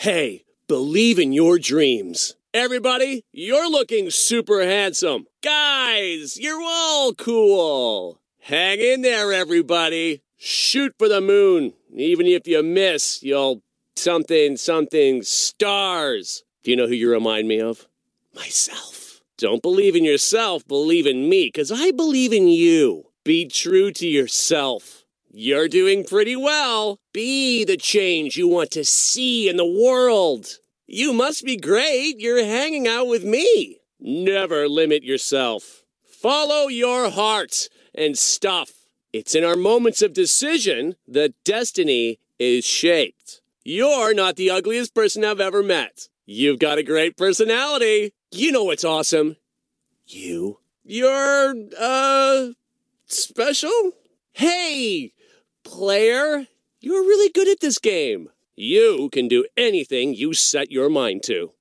Hey, believe in your dreams. Everybody, you're looking super handsome. Guys, you're all cool. Hang in there, everybody. Shoot for the moon. Even if you miss, you'll something stars. Do you know who you remind me of? Myself. Don't believe in yourself, believe in me, because I believe in you. Be true to yourself. You're doing pretty well. Be the change you want to see in the world. You must be great. You're hanging out with me. Never limit yourself. Follow your heart and stuff. It's in our moments of decision that destiny is shaped. You're not the ugliest person I've ever met. You've got a great personality. You know what's awesome? You're, special? Hey, player, you're really good at this game. You can do anything you set your mind to.